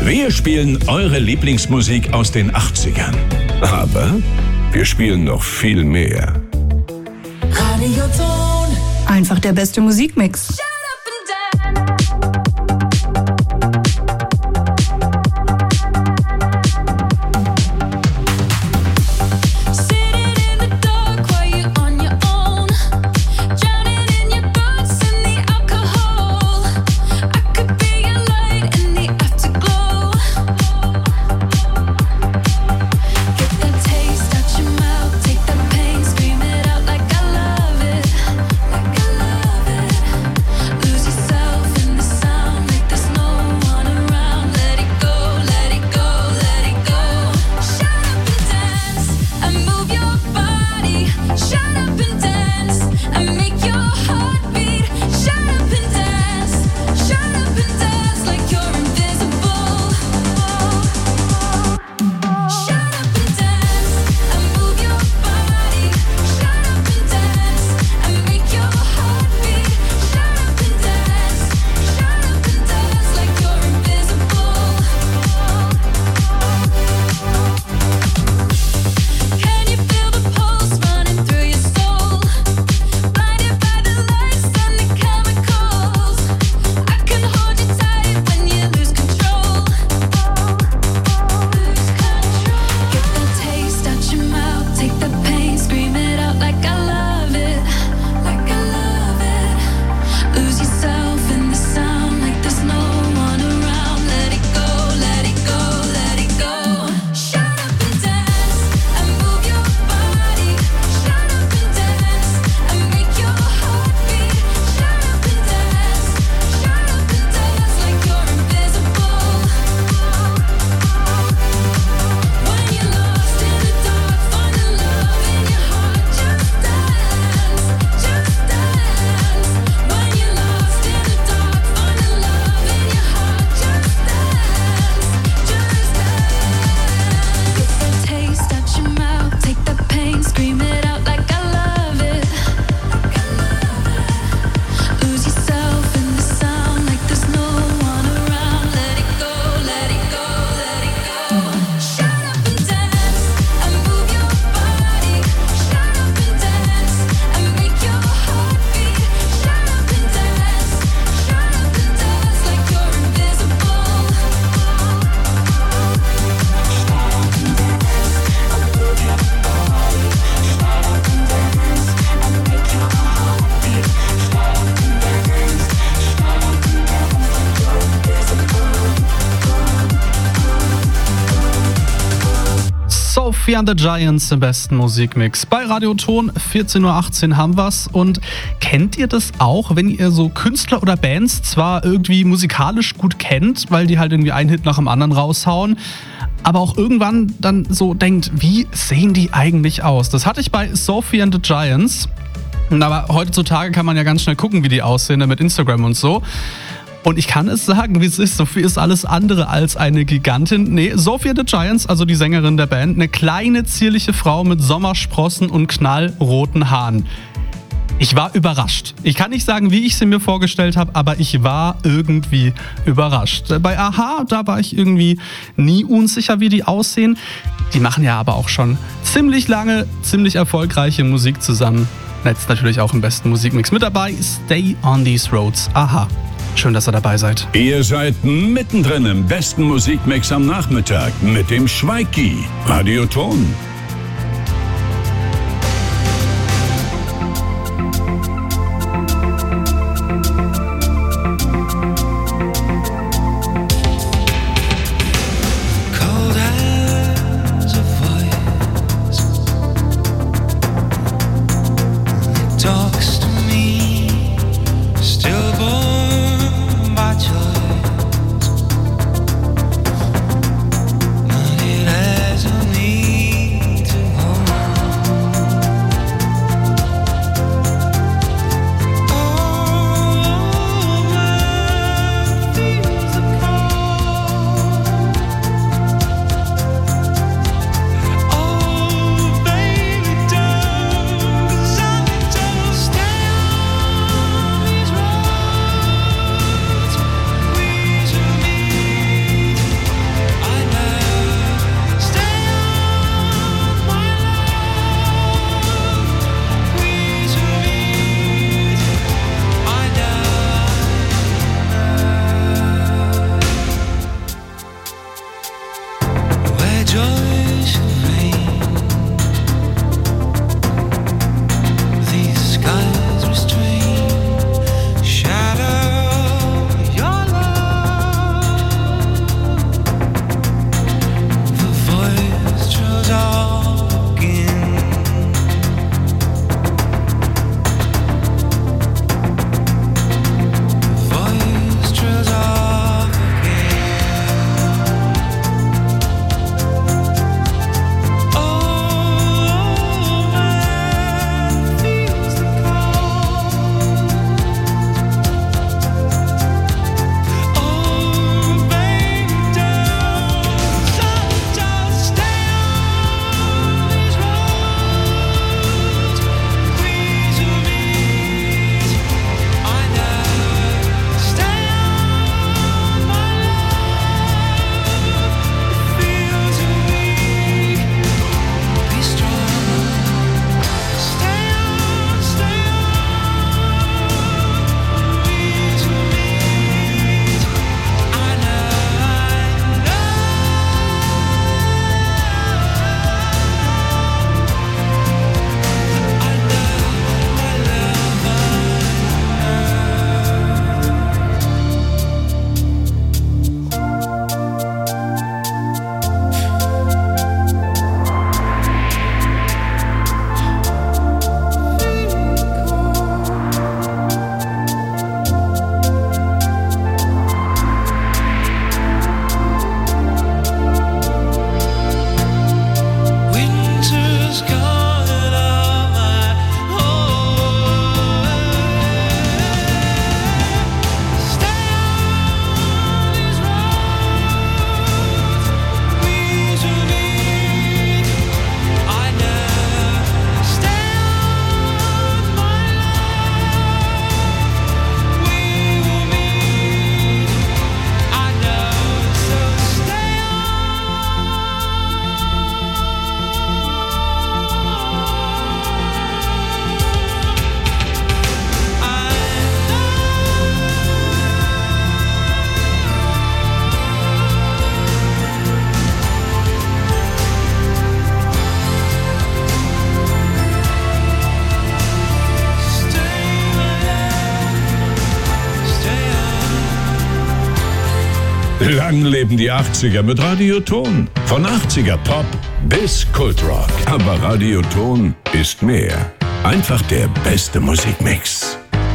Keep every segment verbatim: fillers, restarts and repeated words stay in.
Wir spielen eure Lieblingsmusik aus den achtzigern. Aber wir spielen noch viel mehr. Radioton. Einfach der beste Musikmix. Sophie and the Giants im besten Musikmix. Bei Radioton, vierzehn Uhr achtzehn haben wir's. Und kennt ihr das auch, wenn ihr so Künstler oder Bands zwar irgendwie musikalisch gut kennt, weil die halt irgendwie einen Hit nach dem anderen raushauen, aber auch irgendwann dann so denkt, wie sehen die eigentlich aus? Das hatte ich bei Sophie and the Giants. Aber heutzutage kann man ja ganz schnell gucken, wie die aussehen mit Instagram und so. Und ich kann es sagen, wie es ist. Sophie ist alles andere als eine Gigantin. Nee, Sophie and the Giants, also die Sängerin der Band, eine kleine, zierliche Frau mit Sommersprossen und knallroten Haaren. Ich war überrascht. Ich kann nicht sagen, wie ich sie mir vorgestellt habe, aber ich war irgendwie überrascht. Bei a-ha, da war ich irgendwie nie unsicher, wie die aussehen. Die machen ja aber auch schon ziemlich lange, ziemlich erfolgreiche Musik zusammen. Jetzt natürlich auch im besten Musikmix mit dabei. Stay on these roads. a-ha. Schön, dass ihr dabei seid. Ihr seid mittendrin im besten Musikmix am Nachmittag mit dem Schweiki. Radioton. But it hasn't Lang leben die achtziger mit Radio Ton. Von achtziger Pop bis Kultrock. Aber Radio Ton ist mehr. Einfach der beste Musikmix.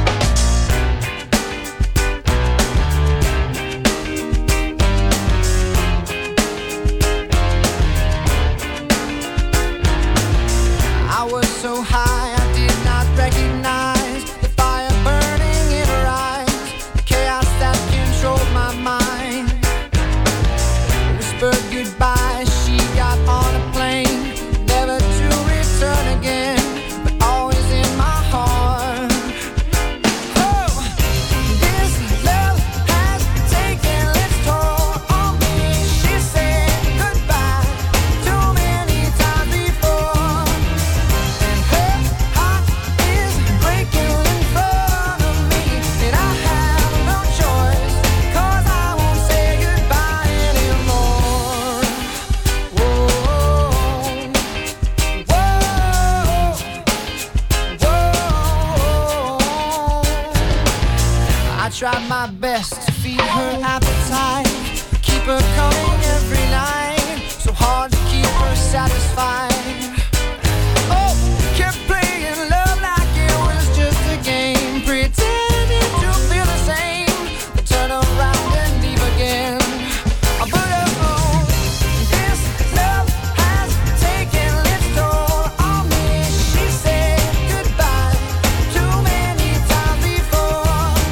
Tried my best to feed her appetite, keep her coming every night, so hard to keep her satisfied. Oh, kept playing love like it was just a game, pretending to feel the same, but turn around and leave again. But oh, this love has taken its toll on me. She said goodbye too many times before.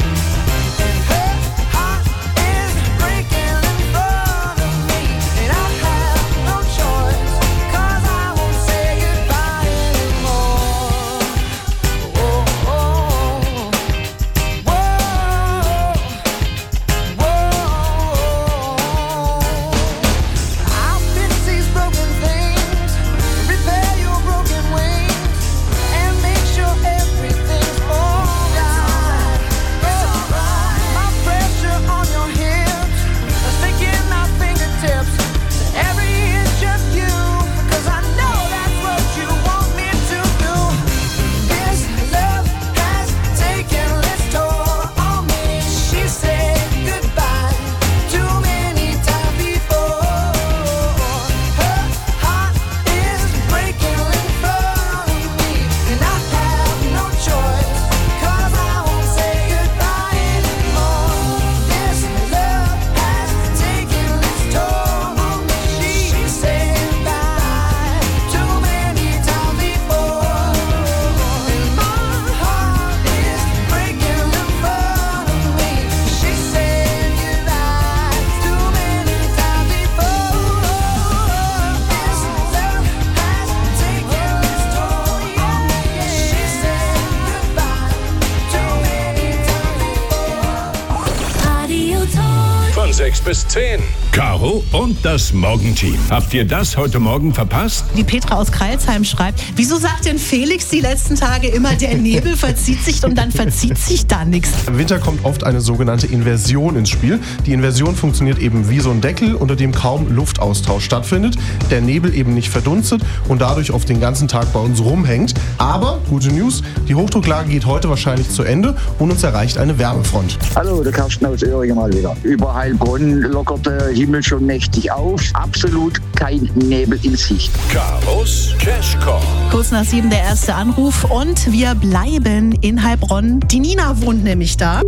sechs bis zehn. Caro und das Morgenteam. Habt ihr das heute Morgen verpasst? Die Petra aus Kreilsheim schreibt, wieso sagt denn Felix die letzten Tage immer, der Nebel verzieht sich und dann verzieht sich da nichts? Im Winter kommt oft eine sogenannte Inversion ins Spiel. Die Inversion funktioniert eben wie so ein Deckel, unter dem kaum Luftaustausch stattfindet, der Nebel eben nicht verdunstet und dadurch auf den ganzen Tag bei uns rumhängt. Aber, gute News, die Hochdrucklage geht heute wahrscheinlich zu Ende und uns erreicht eine Wärmefront. Hallo, der Carsten aus Öhringen mal wieder. Über Heilbronn lockert der Himmel schon mächtig auf. Absolut kein Nebel in Sicht. Caros Cashcall. Kurz nach sieben der erste Anruf und wir bleiben in Heilbronn. Die Nina wohnt nämlich da.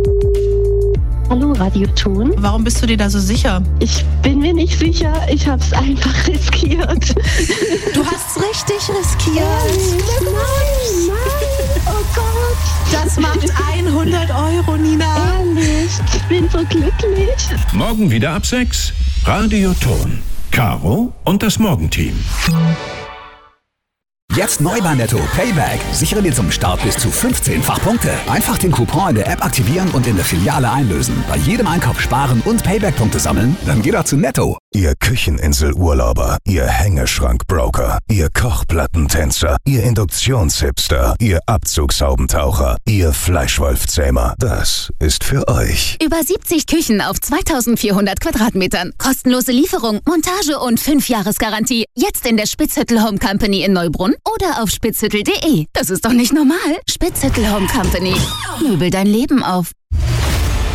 Hallo, Radio Ton. Warum bist du dir da so sicher? Ich bin mir nicht sicher. Ich habe es einfach riskiert. Du hast es richtig riskiert. Nein, nein. Oh Gott. Das macht hundert Euro, Nina. Ehrlich, ich bin so glücklich. Morgen wieder ab sechs. Radio Ton. Caro und das Morgenteam. Jetzt neu bei Netto Payback. Sichere dir zum Start bis zu fünfzehnfach Punkte. Einfach den Coupon in der App aktivieren und in der Filiale einlösen. Bei jedem Einkauf sparen und Payback-Punkte sammeln? Dann geh doch zu Netto. Ihr Kücheninsel-Urlauber, ihr Hängeschrank-Broker, ihr Kochplattentänzer, ihr Induktionshipster, ihr Abzugshaubentaucher, ihr Fleischwolfzähmer. Das ist für euch. Über siebzig Küchen auf zweitausendvierhundert Quadratmetern. Kostenlose Lieferung, Montage und fünf Jahresgarantie. Jetzt in der Spitzhüttel Home Company in Neubrunn oder auf spitzhüttel punkt de. Das ist doch nicht normal. Spitzhüttel Home Company. Möbel dein Leben auf.